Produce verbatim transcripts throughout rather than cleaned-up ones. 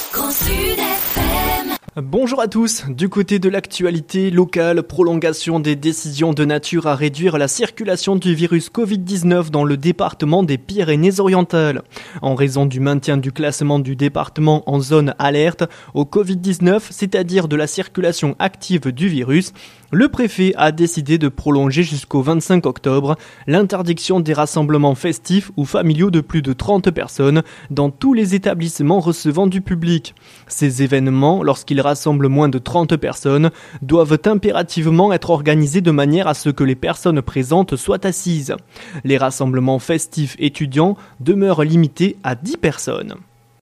Bonjour à tous, du côté de l'actualité locale, prolongation des décisions de nature à réduire la circulation du virus covid dix-neuf dans le département des Pyrénées-Orientales. En raison du maintien du classement du département en zone alerte au covid dix-neuf, c'est-à-dire de la circulation active du virus, le préfet a décidé de prolonger jusqu'au vingt-cinq octobre l'interdiction des rassemblements festifs ou familiaux de plus de trente personnes dans tous les établissements recevant du public. Ces événements, lorsqu'ils rassemblent moins de trente personnes, doivent impérativement être organisés de manière à ce que les personnes présentes soient assises. Les rassemblements festifs étudiants demeurent limités à dix personnes.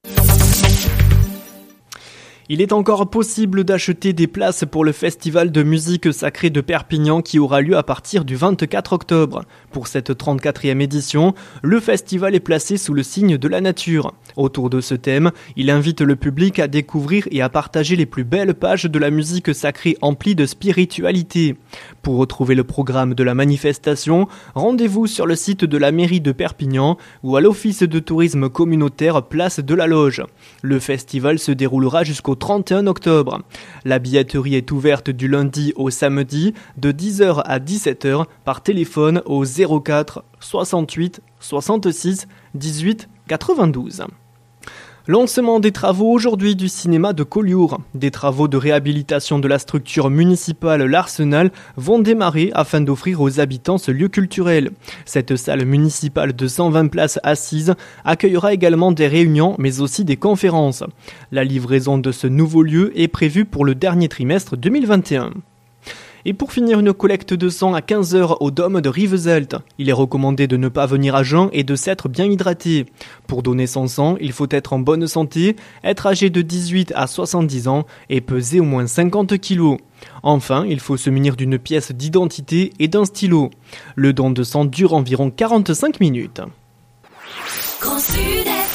Il est encore possible d'acheter des places pour le festival de musique sacrée de Perpignan qui aura lieu à partir du vingt-quatre octobre. Pour cette trente-quatrième édition, le festival est placé sous le signe de la nature. Autour de ce thème, il invite le public à découvrir et à partager les plus belles pages de la musique sacrée emplie de spiritualité. Pour retrouver le programme de la manifestation, rendez-vous sur le site de la mairie de Perpignan ou à l'office de tourisme communautaire Place de la Loge. Le festival se déroulera jusqu'au trente et un octobre. La billetterie est ouverte du lundi au samedi de dix heures à dix-sept heures par téléphone au zéro quatre soixante-huit soixante-six dix-huit quatre-vingt-douze. Lancement des travaux aujourd'hui du cinéma de Collioure. Des travaux de réhabilitation de la structure municipale L'Arsenal vont démarrer afin d'offrir aux habitants ce lieu culturel. Cette salle municipale de cent vingt places assises accueillera également des réunions mais aussi des conférences. La livraison de ce nouveau lieu est prévue pour le dernier trimestre deux mille vingt et un. Et pour finir, une collecte de sang à quinze heures au dôme de Rivesaltes. Il est recommandé de ne pas venir à jeun et de s'être bien hydraté. Pour donner son sang, il faut être en bonne santé, être âgé de dix-huit à soixante-dix ans et peser au moins cinquante kilos. Enfin, il faut se munir d'une pièce d'identité et d'un stylo. Le don de sang dure environ quarante-cinq minutes. Grand Sud.